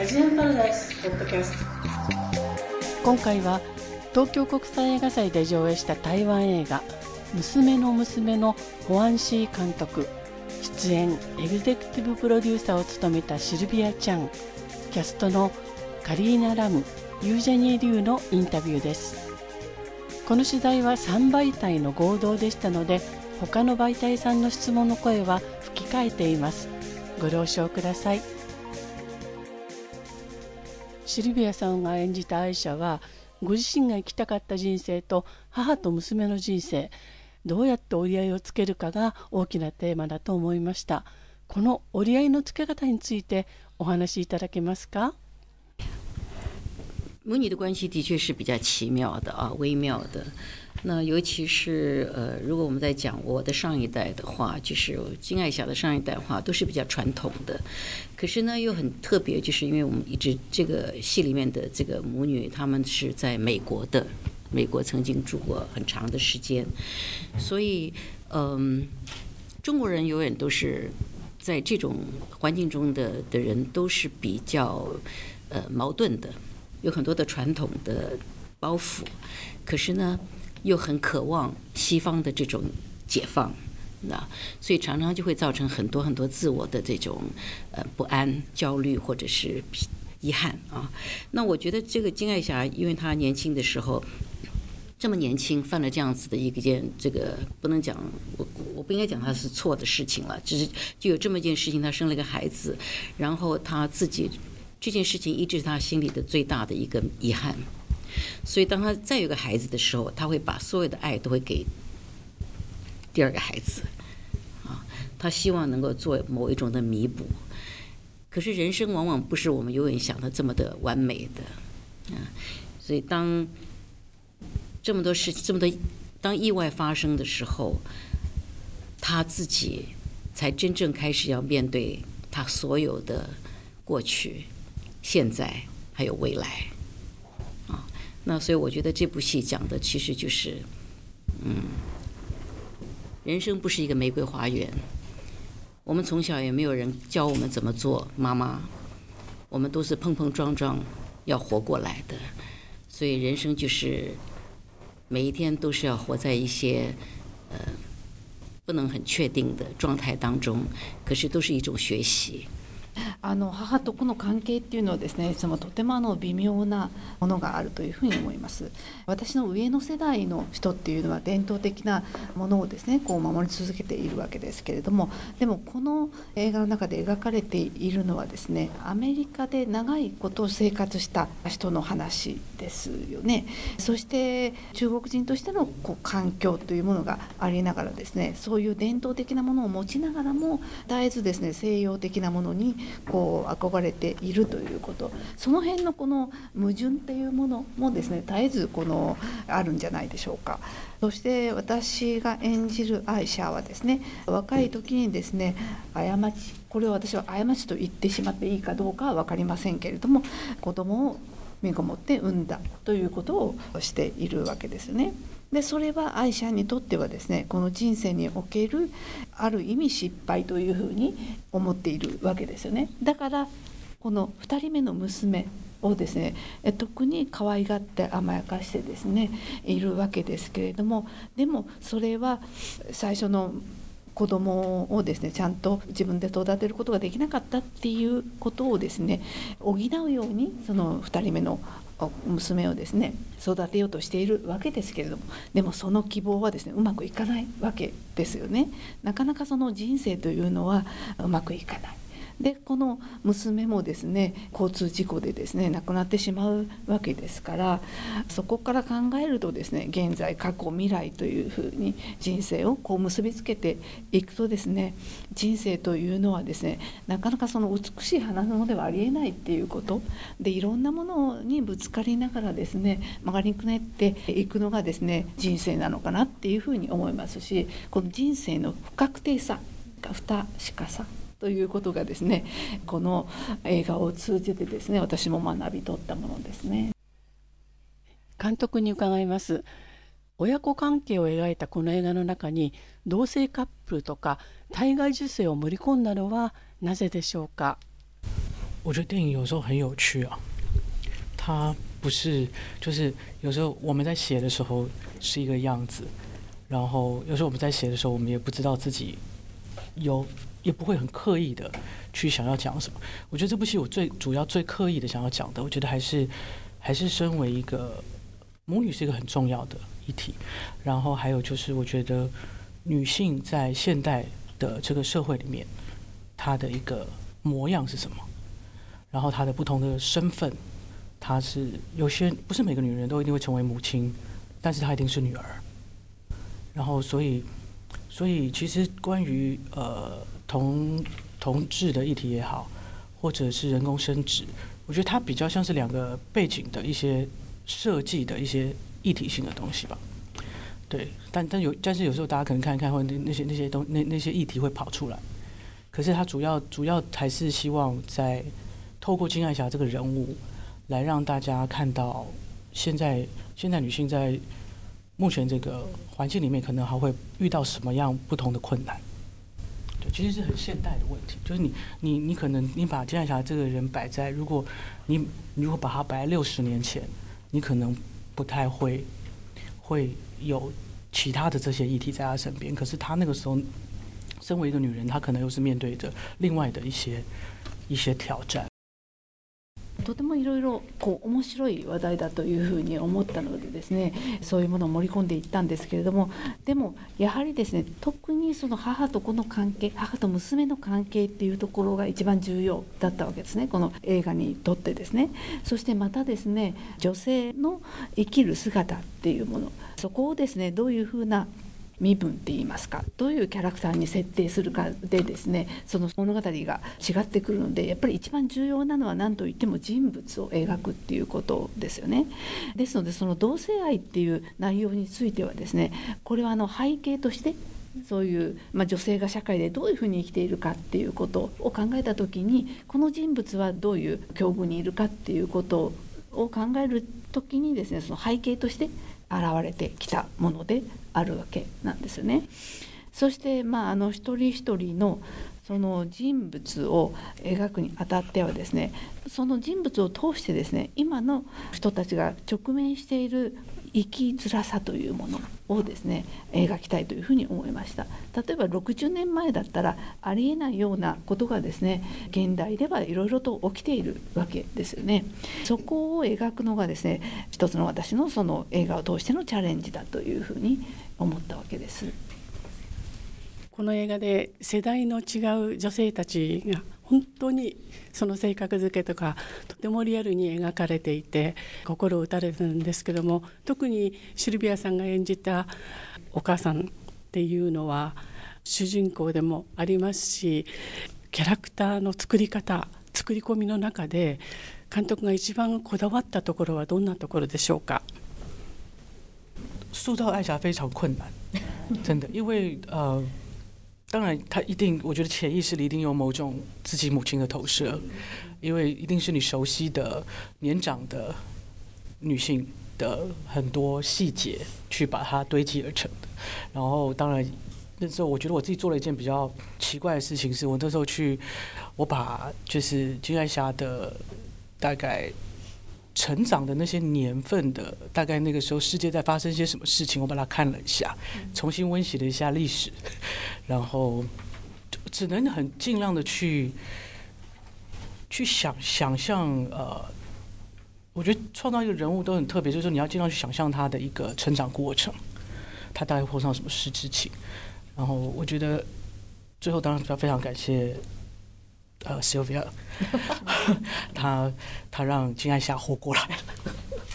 ジアンパラダイスポッドキャスト。今回は東京国際映画祭で上映した台湾映画娘の娘のホアン・シー監督、出演エグゼクティブプロデューサーを務めたシルビア・チャン、キャストのカリーナ・ラム、ユージャニー・リュウのインタビューです。この取材は3媒体の合同でしたので、他の媒体さんの質問の声は吹き替えています。ご了承ください。シルビアさんが演じたアイシャは、ご自身が生きたかった人生と母と娘の人生、どうやって折り合いをつけるかが大きなテーマだと思いました。この折り合いのつけ方についてお話しいただけますか？ 母女的关系的确是比较奇妙的啊，微妙的。那尤其是如果我们在讲我的上一代的话，就是金爱霞的上一代的话，都是比较传统的。可是呢，又很特别，就是因为我们一直这个戏里面的这个母女，她们是在美国的，美国曾经住过很长的时间，所以中国人永远都是在这种环境中的人都是比较矛盾的。有很多的传统的包袱，可是呢，又很渴望西方的这种解放，所以常常就会造成很多很多自我的这种不安、焦虑或者是遗憾啊。那我觉得这个金爱霞，因为她年轻的时候这么年轻，犯了这样子的一件，这个不能讲，我不应该讲她是错的事情了，只是就有这么一件事情，她生了个孩子，然后她自己。这件事情一直是他心里的最大的一个遗憾，所以当他再有个孩子的时候，他会把所有的爱都会给第二个孩子啊，他希望能够做某一种的弥补。可是人生往往不是我们永远想的这么的完美的啊，所以当这么多事情，当意外发生的时候，他自己才真正开始要面对他所有的过去。现在还有未来啊，那所以我觉得这部戏讲的其实就是，人生不是一个玫瑰花园，我们从小也没有人教我们怎么做妈妈，我们都是碰碰撞撞要活过来的，所以人生就是每一天都是要活在一些不能很确定的状态当中，可是都是一种学习。 母と子の関係っていうのはですね、とても微妙なものがあるというふうに思います。私の上の世代の人っていうのは伝統的なものをですね、守り続けているわけですけれども、でもこの映画の中で描かれているのはですね、アメリカで長いこと生活した人の話ですよね。そして中国人としての環境というものがありながらですね、そういう伝統的なものを持ちながらも絶えずですね、西洋的なものに憧れているということ、その辺のこの矛盾っていうものもですね、絶えずあるんじゃないでしょうか。そして私が演じるアイシャはですね、若い時にですね、過ち、これを私は過ちと言ってしまっていいかどうかは分かりませんけれども、子供を身ごもって産んだということをしているわけですよね。でそれはアイシャにとってはですね、この人生におけるある意味失敗というふうに思っているわけですよね。だからこの2人目の娘をですね、特に可愛がって甘やかしてですねいるわけですけれども、でもそれは最初の子供をですね、ちゃんと自分で育てることができなかったっていうことをですね補うように、その2人目の娘をですね育てようとしているわけですけれども、でもその希望はですねうまくいかないわけですよね。なかなかその人生というのはうまくいかない。でこの娘もですね交通事故でですね亡くなってしまうわけですから、そこから考えるとですね、現在過去未来というふうに人生を結びつけていくとですね、人生というのはですね、なかなかその美しい花園ではありえないっていうことで、いろんなものにぶつかりながらですね曲がりくねっていくのがですね人生なのかなっていうふうに思いますし、この人生の不確定さ、不確かさということがですね、この映画を通じてですね私も学び取ったものですね。 監督に伺います。親子関係を描いたこの映画の中に同性カップルとか体外受精を盛り込んだのはなぜでしょうか？ 我觉得电影有时候很有趣啊，它不是就是有时候我们在写的时候是一个样子，然后有时候我们在写的时候，我们也不知道自己也不会很刻意的去想要讲什么。我觉得这部戏我最主要最刻意的想要讲的，我觉得还是身为一个母女是一个很重要的议题，然后还有就是我觉得女性在现代的这个社会里面，她的一个模样是什么，然后她的不同的身份，她是有些不是每个女人都一定会成为母亲，但是她一定是女儿。然后所以其实关于同志的议题也好，或者是人工生殖，我觉得它比较像是两个背景的一些设计的一些议题性的东西吧。对，但是有时候大家可能看一看，或者那些议题会跑出来，可是它主要还是希望在透过金爱霞这个人物，来让大家看到现在女性在目前这个环境里面，可能还会遇到什么样不同的困难。对，其实是很现代的问题，就是你可能你把金爱霞这个人摆在，如果把她摆在60年前，你可能不太会有其他的这些议题在她身边，可是她那个时候身为一个女人，她可能又是面对着另外的一些挑战。 とてもいろいろ面白い話題だというふうに思ったのでですね、そういうものを盛り込んでいったんですけれども、でもやはりですね、特にその母と子の関係、母と娘の関係っていうところが一番重要だったわけですね、この映画にとってですね。そしてまたですね、女性の生きる姿っていうもの、そこをですね、どういうふうな身分って言いますか、どういうキャラクターに設定するかでですね、その物語が違ってくるので、やっぱり一番重要なのは何といっても人物を描くっていうことですよね。ですのでその同性愛っていう内容についてはですね、これは背景としてそういう、女性が社会でどういうふうに生きているかっていうことを考えたときに、この人物はどういう境遇にいるかっていうことを考えるときにですね、その背景として現れてきたものであるわけなんですよね。そして、一人一人のその人物を描くにあたってはですね、その人物を通してですね、今の人たちが直面している生きづらさというものをですね、描きたいというふうに思いました。例えば60年前だったらありえないようなことがですね、現代ではいろいろと起きているわけですよね。そこを描くのがですね、一つの私のその映画を通してのチャレンジだというふうに思ったわけです。 この映画で世代の違う女性たちが本当にその性格づけとかとてもリアルに描かれていて心を打たれるんですけども、特にシルビアさんが演じたお母さんっていうのは主人公でもありますし、キャラクターの作り方、作り込みの中で監督が一番こだわったところはどんなところでしょうか？ 塑造爱霞非常困难，真的，因为当然，他一定，我觉得潜意识里一定有某种自己母亲的投射，因为一定是你熟悉的年长的女性的很多细节去把它堆积而成的。然后，当然那时候我觉得我自己做了一件比较奇怪的事情，是我那时候我把就是金爱霞的大概成长的那些年份的大概那个时候世界在发生些什么事情，我把它看了一下，重新温习了一下历史，然后只能很尽量的去想象我觉得创造一个人物都很特别，就是说你要尽量去想象他的一个成长过程，他大概碰上什么事之情。然后我觉得最后当然非常感谢Sylvia 他让金愛霞活过来了。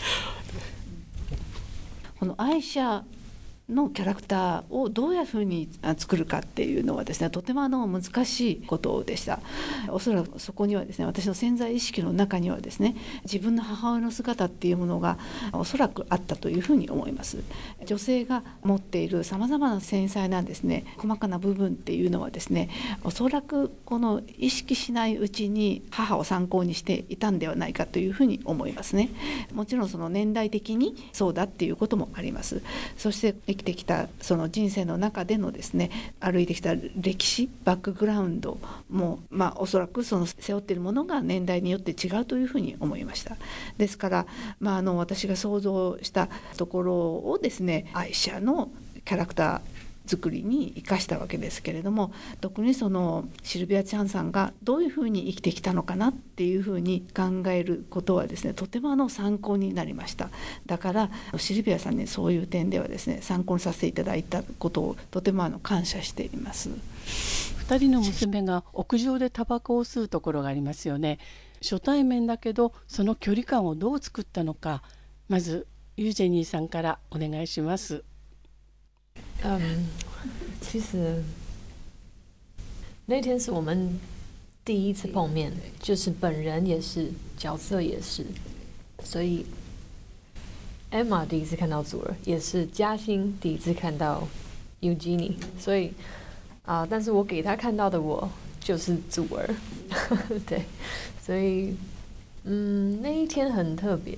この愛霞のキャラクターをどういうふうに作るかっていうのはですね、とても難しいことでした。おそらくそこにはですね、私の潜在意識の中にはですね、自分の母親の姿っていうものがおそらくあったというふうに思います。女性が持っているさまざまな繊細なですね、細かな部分っていうのはですね、おそらくこの意識しないうちに母を参考にしていたんではないかというふうに思いますね。もちろんその年代的にそうだっていうこともあります。そしてきてきたその人生の中でのですね、歩いてきた歴史バックグラウンドも、おそらくその背負っているものが年代によって違うというふうに思いました。ですから、私が想像したところをですね、愛車のキャラクター作りに生かしたわけですけれども、特にそのシルビア・チャンさんがどういうふうに生きてきたのかなっていうふうに考えることはですね、とても参考になりました。だからシルビアさんにそういう点ではですね、参考にさせていただいたことをとても感謝しています。 2人の娘が屋上でタバコを吸うところがありますよね。初対面だけどその距離感をどう作ったのか、まずユージェニーさんからお願いします。 其实那天是我们第一次碰面，就是本人也是，角色也是，所以 Emma 第一次看到祖儿，也是嘉欣第一次看到 Eugenie， 所以但是我给他看到的我就是祖儿，对，所以那一天很特别，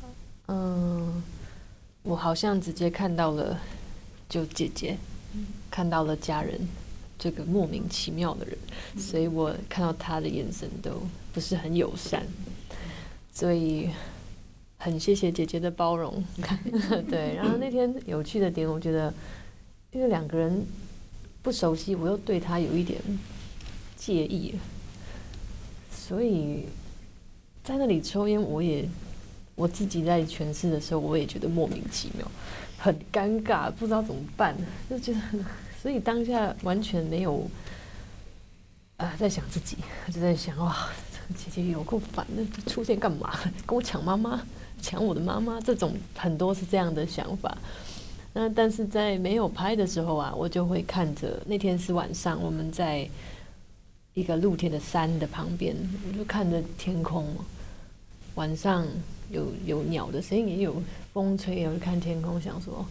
我好像直接看到了。就姐姐看到了家人这个莫名其妙的人，所以我看到她的眼神都不是很友善，所以很谢谢姐姐的包容。对，然后那天有趣的点，我觉得因为两个人不熟悉，我又对她有一点介意，所以在那里抽烟，我自己在诠释的时候，我也觉得莫名其妙。很尴尬，不知道怎么办，就觉得，所以当下完全没有在想自己，就在想哇，姐姐有够烦的，出现干嘛？跟我抢妈妈，抢我的妈妈，这种很多是这样的想法。那但是在没有拍的时候啊，我就会看着，那天是晚上，我们在一个露天的山的旁边，我就看着天空，晚上有鸟的声音，也有风吹，我就看天空，想说，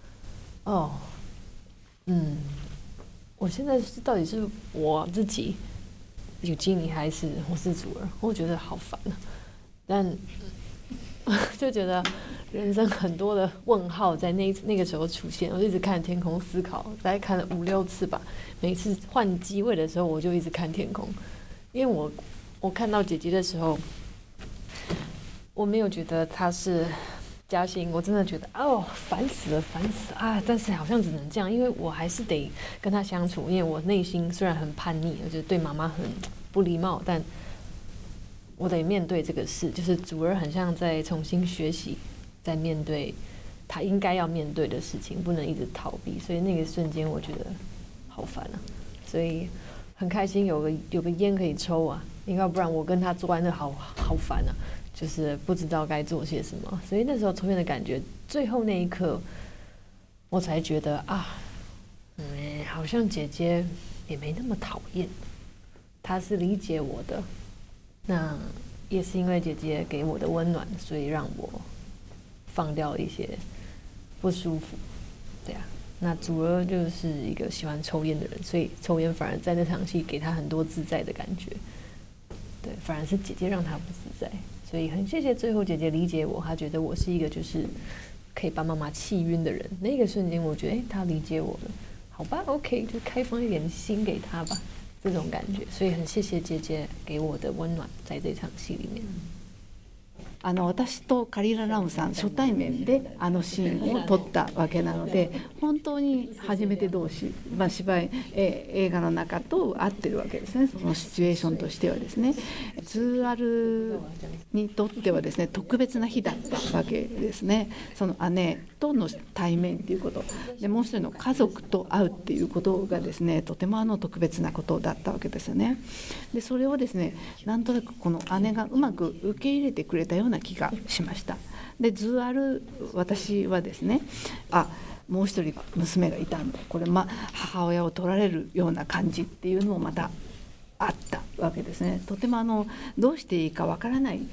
我现在到底是我自己有经理还是我是主儿？我觉得好烦啊，但就觉得人生很多的问号在那个时候出现，我就一直看天空思考，大概看了5-6次吧。每次换机位的时候，我就一直看天空，因为我看到姐姐的时候。我没有觉得他是嘉欣，我真的觉得烦死了啊！但是好像只能这样，因为我还是得跟他相处，因为我内心虽然很叛逆，我觉得对妈妈很不礼貌，但我得面对这个事，就是祖儿很像在重新学习，在面对他应该要面对的事情，不能一直逃避，所以那个瞬间我觉得好烦啊，所以很开心有个烟可以抽啊，要不然我跟他坐在那好烦啊。就是不知道该做些什么，所以那时候抽烟的感觉，最后那一刻，我才觉得好像姐姐也没那么讨厌，她是理解我的，那也是因为姐姐给我的温暖，所以让我放掉一些不舒服，对啊。那祖儿就是一个喜欢抽烟的人，所以抽烟反而在那场戏给她很多自在的感觉，对，反而是姐姐让她不自在。所以很谢谢最后姐姐理解我，她觉得我是一个就是可以把妈妈气晕的人。那个瞬间，我觉得她理解我了，好吧 ，OK， 就开放一点心给她吧，这种感觉。所以很谢谢姐姐给我的温暖，在这场戏里面。 私とカリーラ・ラムさん初対面でシーンを撮ったわけなので、本当に初めて同士、芝居、映画の中と合ってるわけですね。そのシチュエーションとしてはですね、ズーアルにとってはですね、特別な日だったわけですね。その姉との対面ということで、もう一人の家族と会うっていうことがですね、とても特別なことだったわけですよね。でそれをですね、なんとなくこの姉がうまく受け入れてくれたような気がしました。でズーアル、私はですね、もう一人娘がいたんだ、これ母親を取られるような感じっていうのもまたあったわけですね。とてもどうしていいかわからない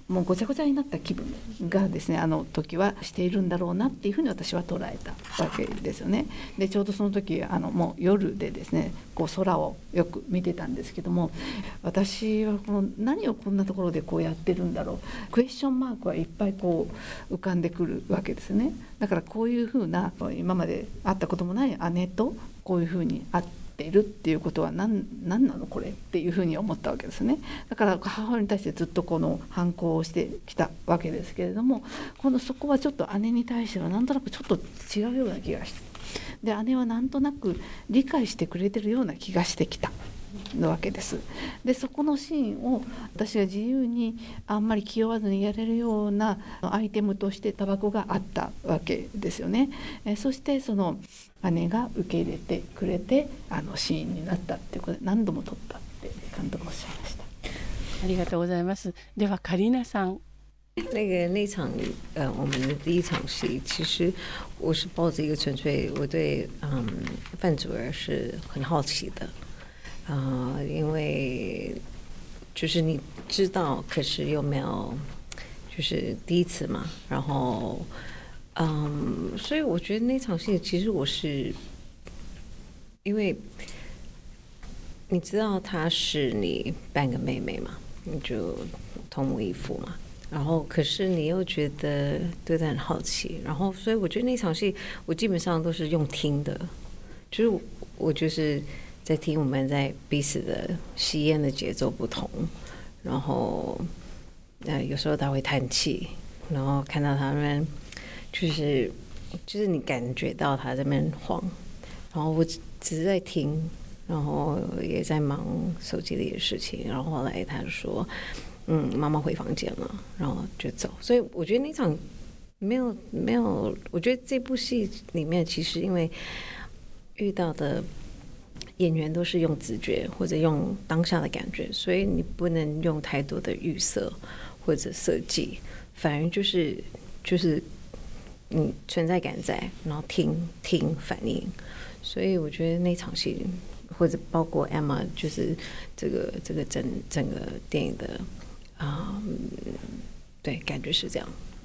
もうごちゃごちゃになった気分がですね、あの時はしているんだろうなっていうふうに私は捉えたわけですよね。でちょうどその時もう夜でですね、こう空をよく見てたんですけども、私はこの何をこんなところでこうやってるんだろう、クエスチョンマークはいっぱいこう浮かんでくるわけですね。だからこういうふうな今まで会ったこともない姉とこういうふうに会っているっていうことは何なのこれっていうふうに思ったわけですね。だから母親に対してずっとこの反抗をしてきたわけですけれども、そこはちょっと姉に対してはなんとなくちょっと違うような気がして、で姉はなんとなく理解してくれてるような気がしてきたわけです。でそこのシーンを私が自由にあんまり気負わずにやれるようなアイテムとしてタバコがあったわけですよね。そしてその姉が受け入れてくれてシーンになったっていうことで何度も撮ったって監督おっしゃいました。 ありがとうございます。ではカリーナさん。 那场我们的第一场戏，其实我是抱着一个纯粹我对范祖儿是很好奇的，因为就是你知道，可是又没有，就是第一次嘛，然后所以我觉得那场戏其实我是因为你知道她是你半个妹妹嘛，你就同母异父嘛。然后可是你又觉得对他很好奇，然后所以我觉得那场戏我基本上都是用听的，就是我就是在听我们在彼此的吸烟的节奏不同，然后有时候他会叹气，然后看到他们就是你感觉到他在那边晃，然后我只是在听，然后也在忙手机里的事情，然后后来他就说妈妈回房间了，然后就走。所以我觉得那场没有，我觉得这部戏里面其实因为遇到的演员都是用直觉或者用当下的感觉，所以你不能用太多的预设或者设计，反而就是你存在感在，然后听反应。所以我觉得那场戏或者包括 Emma 就是这个整个电影的对，感觉是这样。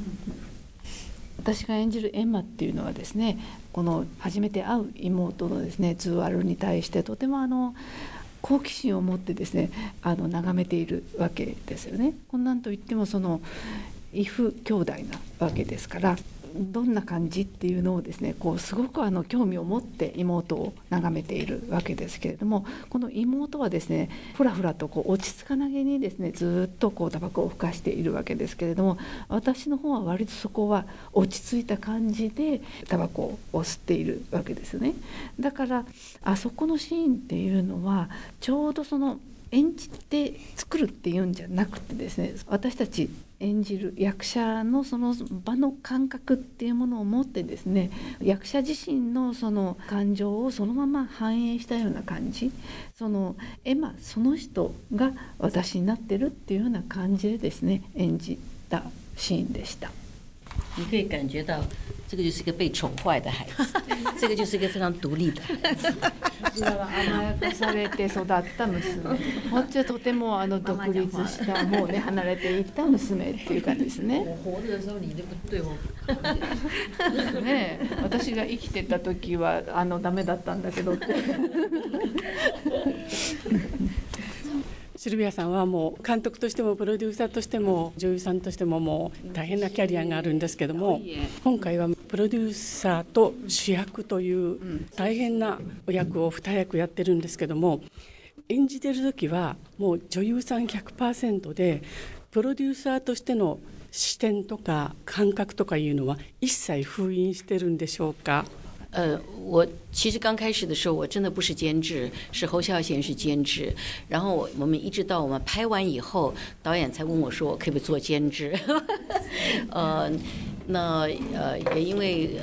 私が演じるエマっていうのはですね、この初めて会う妹のですねズワルに対してとても好奇心を持ってですね眺めているわけですよね。こんなんといってもその異父兄弟なわけですから、どんな感じっていうのをですねこうすごく興味を持って妹を眺めているわけですけれども、この妹はですねふらふらとこう落ち着かなげにですねずっとこうタバコをふかしているわけですけれども、私の方は割とそこは落ち着いた感じでタバコを吸っているわけですよね。だからあそこのシーンっていうのはちょうどその演じて作るっていうんじゃなくてですね、私たち演じる役者のその場の感覚っていうものを持ってですね、役者自身のその感情をそのまま反映したような感じ、そのエマその人が私になってるっていうような感じでですね演じたシーンでした。 你可以感觉到这个就是一个被宠坏的孩子这个就是一个非常独立的孩子甘やかされて育った娘、こっちはとても独立したもうね離れていった娘っていう感じですね。 活着的时候你就不对我ねえ、私が生きてた時はダメだったんだけどシルビアさんはもう監督としてもプロデューサーとしても女優さんとしてももう大変なキャリアがあるんですけども、今回はプロデューサーと主役という大変なお役を2役やってるんですけども、演じてる時はもう女優さん 100% でプロデューサーとしての視点とか感覚とかいうのは一切封印してるんでしょうか？ 我其实刚开始的时候我真的不是监制，是侯孝贤是监制，然后我们一直到我们拍完以后，导演才问我说我可不可以做监制那也因为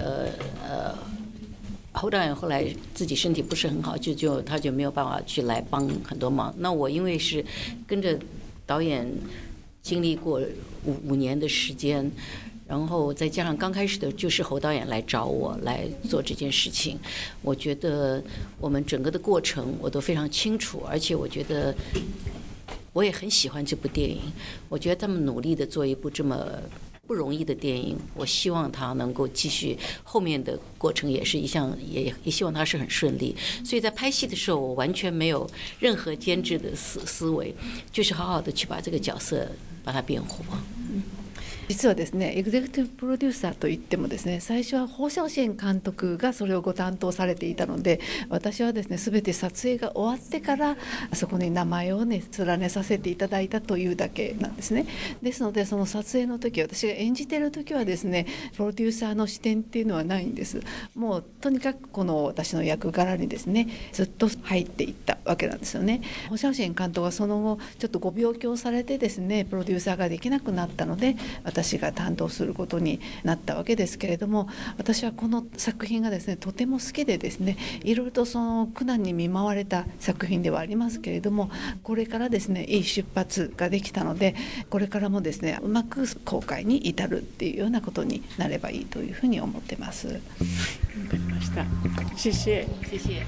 侯导演后来自己身体不是很好，他就没有办法去来帮很多忙。那我因为是跟着导演经历过五年的时间，然后再加上刚开始的就是侯导演来找我来做这件事情，我觉得我们整个的过程我都非常清楚，而且我觉得我也很喜欢这部电影，我觉得他们努力的做一部这么不容易的电影，我希望他能够继续，后面的过程也是一项，也希望他是很顺利。所以在拍戏的时候，我完全没有任何监制的思维，就是好好的去把这个角色把它变活。 実はですねエグゼクティブプロデューサーといってもですね、最初は放射線監督がそれをご担当されていたので、私はですね全て撮影が終わってからそこに名前をね連ねさせていただいたというだけなんですね。ですのでその撮影の時、私が演じている時はですねプロデューサーの視点っていうのはないんです。もうとにかくこの私の役柄にですねずっと入っていったわけなんですよね。放射線監督はその後ちょっとご病気をされてですねプロデューサーができなくなったので、私が担当することになったわけですけれども、私はこの作品がですねとても好きでですね、いろいろとその苦難に見舞われた作品ではありますけれども、これからですねいい出発ができたので、これからもですねうまく公開に至るっていうようなことになればいいというふうに思ってます。わかりました。謝謝。 謝謝。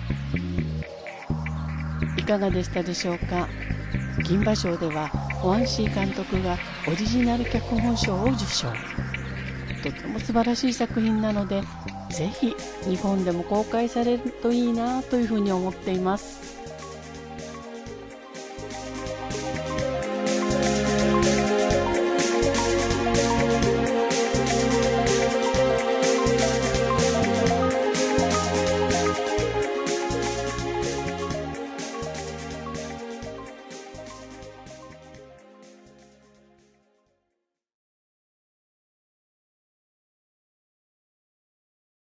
いかがでしたでしょうか。銀馬賞ではホアン・シー監督がオリジナル脚本賞を受賞。とても素晴らしい作品なので、ぜひ日本でも公開されるといいなというふうに思っています。